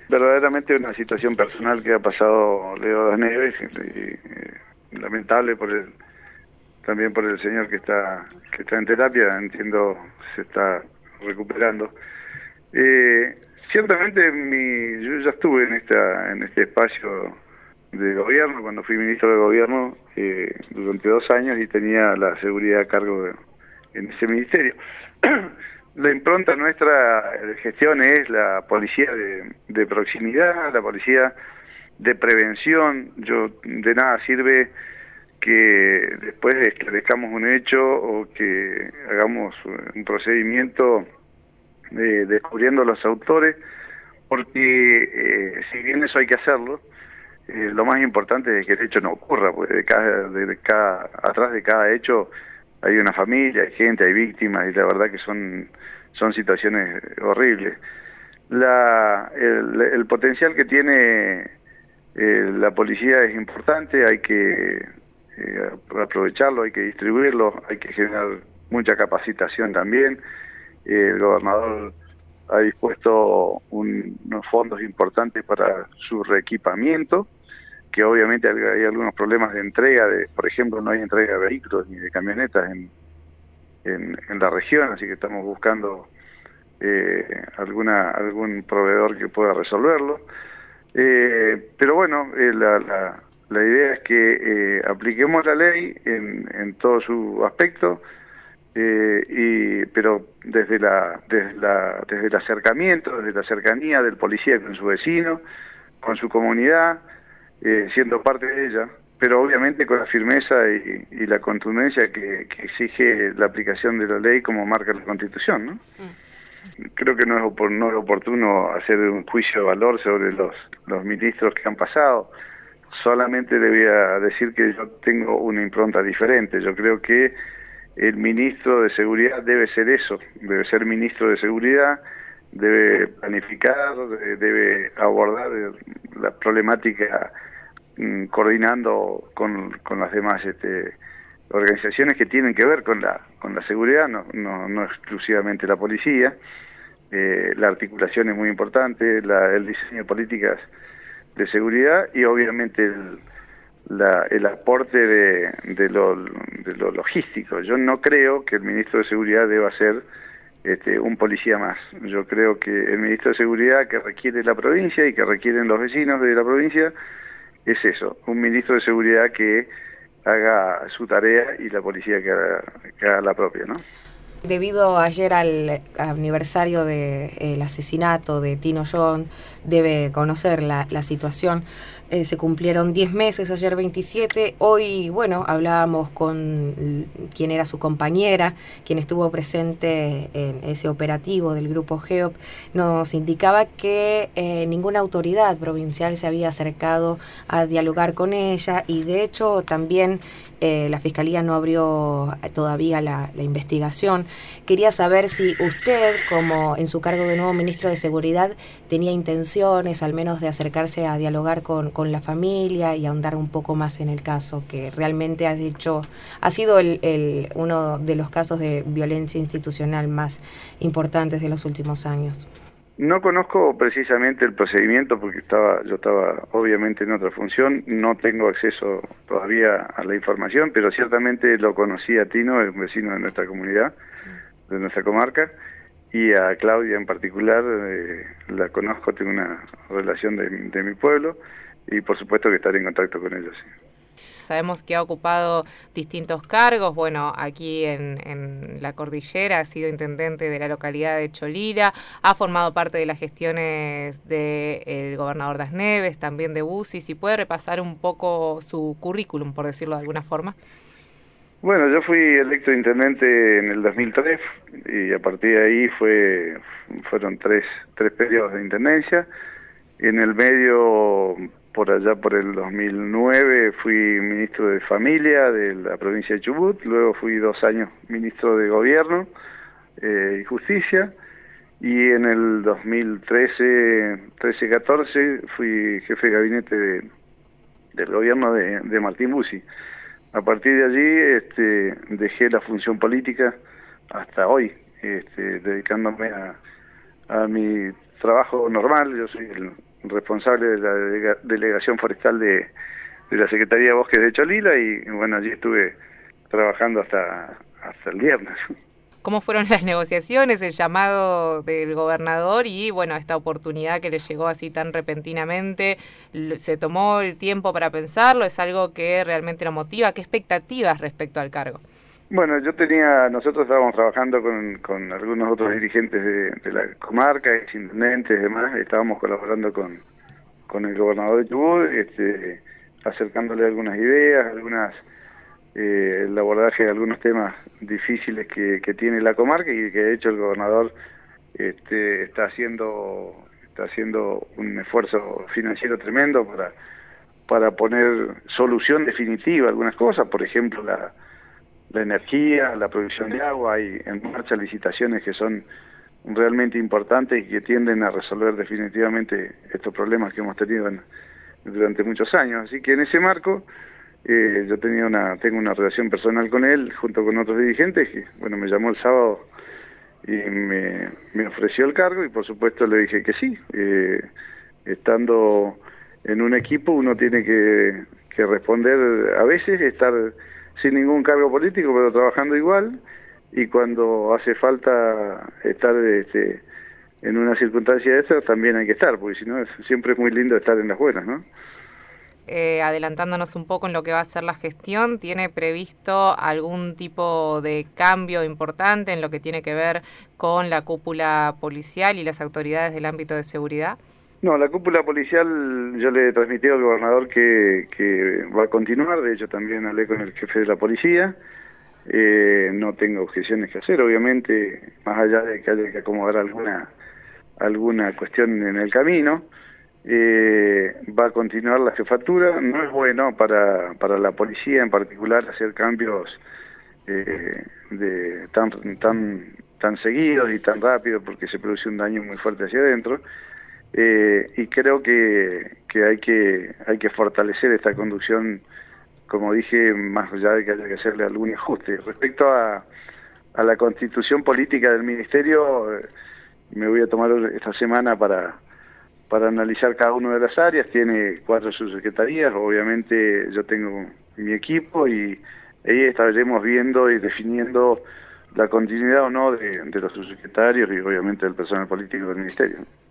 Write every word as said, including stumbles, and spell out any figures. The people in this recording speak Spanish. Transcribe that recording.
verdaderamente una situación personal que ha pasado Leo Das Neves, y, y, lamentable por el, también por el señor que está que está en terapia, entiendo se está recuperando. Eh, ciertamente mi, yo ya estuve en esta en este espacio de gobierno cuando fui ministro de gobierno eh, durante dos años y tenía la seguridad a cargo de, en ese ministerio. La impronta nuestra de gestión es la policía de, de proximidad, la policía de prevención. Yo de nada sirve que después esclarezcamos un hecho o que hagamos un procedimiento eh, descubriendo los autores, porque eh, si bien eso hay que hacerlo, eh, lo más importante es que el hecho no ocurra, porque de cada, de cada, atrás de cada hecho hay una familia, hay gente, hay víctimas, y la verdad que son son situaciones horribles. La, el, el potencial que tiene eh, la policía es importante, hay que eh, aprovecharlo, hay que distribuirlo, hay que generar mucha capacitación también. Eh, el gobernador ha dispuesto un, unos fondos importantes para su reequipamiento, que obviamente hay, hay algunos problemas de entrega, de, por ejemplo, no hay entrega de vehículos ni de camionetas en En, en la región, así que estamos buscando eh, alguna algún proveedor que pueda resolverlo. Eh, pero bueno, eh, la, la, la idea es que eh, apliquemos la ley en, en todo su aspecto, eh, y pero desde la, desde la desde el acercamiento, desde la cercanía del policía con su vecino, con su comunidad, eh, siendo parte de ella, pero obviamente con la firmeza y, y la contundencia que, que exige la aplicación de la ley como marca la Constitución, ¿no? Mm. Creo que no es, opor, no es oportuno hacer un juicio de valor sobre los, los ministros que han pasado. Solamente le voy a decir que yo tengo una impronta diferente. Yo creo que el ministro de Seguridad debe ser eso, debe ser ministro de Seguridad, debe planificar, debe abordar la problemática coordinando con, con las demás este, organizaciones que tienen que ver con la con la seguridad, no, no, no exclusivamente la policía. Eh, la articulación es muy importante, la, el diseño de políticas de seguridad y obviamente el, la, el aporte de, de, lo, de lo logístico. Yo no creo que el ministro de Seguridad deba ser este, un policía más. Yo creo que el ministro de Seguridad que requiere la provincia y que requieren los vecinos de la provincia es eso, un ministro de Seguridad que haga su tarea y la policía que haga, que haga la propia, ¿no? Debido ayer al aniversario del asesinato de Tino John, debe conocer la, la situación. Eh, se cumplieron diez meses, ayer veintisiete. Hoy, bueno, hablábamos con quien era su compañera, quien estuvo presente en ese operativo del Grupo GEOP. Nos indicaba que eh, ninguna autoridad provincial se había acercado a dialogar con ella y, de hecho, también Eh, la Fiscalía no abrió todavía la, la investigación. Quería saber si usted, como en su cargo de nuevo ministro de Seguridad, tenía intenciones al menos de acercarse a dialogar con, con la familia y ahondar un poco más en el caso, que realmente ha dicho, ha sido el, el, uno de los casos de violencia institucional más importantes de los últimos años. No conozco precisamente el procedimiento porque estaba yo estaba obviamente en otra función, no tengo acceso todavía a la información, pero ciertamente lo conocí a Tino, es un vecino de nuestra comunidad, de nuestra comarca, y a Claudia en particular, eh, la conozco, tengo una relación de, de mi pueblo, y por supuesto que estaré en contacto con ella, sí. Sabemos que ha ocupado distintos cargos, bueno, aquí en, en la cordillera ha sido intendente de la localidad de Cholira, ha formado parte de las gestiones del gobernador Das Neves, también de Bussi. Si puede repasar un poco su currículum, por decirlo de alguna forma. Bueno, yo fui electo intendente en el dos mil tres y a partir de ahí fue fueron tres, tres periodos de intendencia. En el medio, por allá por el dos mil nueve, fui ministro de Familia de la provincia de Chubut, luego fui dos años ministro de Gobierno eh, y Justicia, y en el dos mil trece, trece catorce fui jefe de gabinete de, del gobierno de, de Martín Bussi. A partir de allí este, dejé la función política hasta hoy, este, dedicándome a, a mi trabajo normal. Yo soy el responsable de la delega, delegación forestal de, de la Secretaría de Bosques de Cholila, y bueno, allí estuve trabajando hasta, hasta el viernes. ¿Cómo fueron las negociaciones, el llamado del gobernador y bueno, esta oportunidad que le llegó así tan repentinamente? ¿Se tomó el tiempo para pensarlo? ¿Es algo que realmente lo motiva? ¿Qué expectativas respecto al cargo? Bueno, yo tenía, nosotros estábamos trabajando con, con algunos otros dirigentes de, de la comarca, intendentes y demás, estábamos colaborando con, con el gobernador de Chubut, este, acercándole algunas ideas, algunas eh, el abordaje de algunos temas difíciles que, que tiene la comarca, y que de hecho el gobernador este, está haciendo está haciendo un esfuerzo financiero tremendo para para poner solución definitiva a algunas cosas, por ejemplo la la energía, la producción de agua. Hay en marcha licitaciones que son realmente importantes y que tienden a resolver definitivamente estos problemas que hemos tenido en, durante muchos años. Así que en ese marco eh, yo tenía una tengo una relación personal con él, junto con otros dirigentes, que bueno, me llamó el sábado y me, me ofreció el cargo, y por supuesto le dije que sí. Eh, estando en un equipo uno tiene que, que responder, a veces estar sin ningún cargo político, pero trabajando igual, y cuando hace falta estar este, en una circunstancia de esa, también hay que estar, porque si no, es, siempre es muy lindo estar en las buenas, ¿no? Eh, adelantándonos un poco en lo que va a ser la gestión, ¿tiene previsto algún tipo de cambio importante en lo que tiene que ver con la cúpula policial y las autoridades del ámbito de seguridad? No, la cúpula policial, yo le transmití al gobernador que, que va a continuar. De hecho también hablé con el jefe de la policía, eh, no tengo objeciones que hacer, obviamente, más allá de que haya que acomodar alguna alguna cuestión en el camino. Eh, va a continuar la jefatura. No es bueno para, para la policía en particular hacer cambios eh, de tan, tan, tan seguidos y tan rápido, porque se produce un daño muy fuerte hacia adentro. Eh, y creo que, que hay que hay que fortalecer esta conducción, como dije, más allá de que haya que hacerle algún ajuste. Respecto a, a la constitución política del ministerio, eh, me voy a tomar esta semana para, para analizar cada una de las áreas. Tiene cuatro subsecretarías, obviamente yo tengo mi equipo, y ahí estaremos viendo y definiendo la continuidad o no de, de los subsecretarios y obviamente del personal político del ministerio.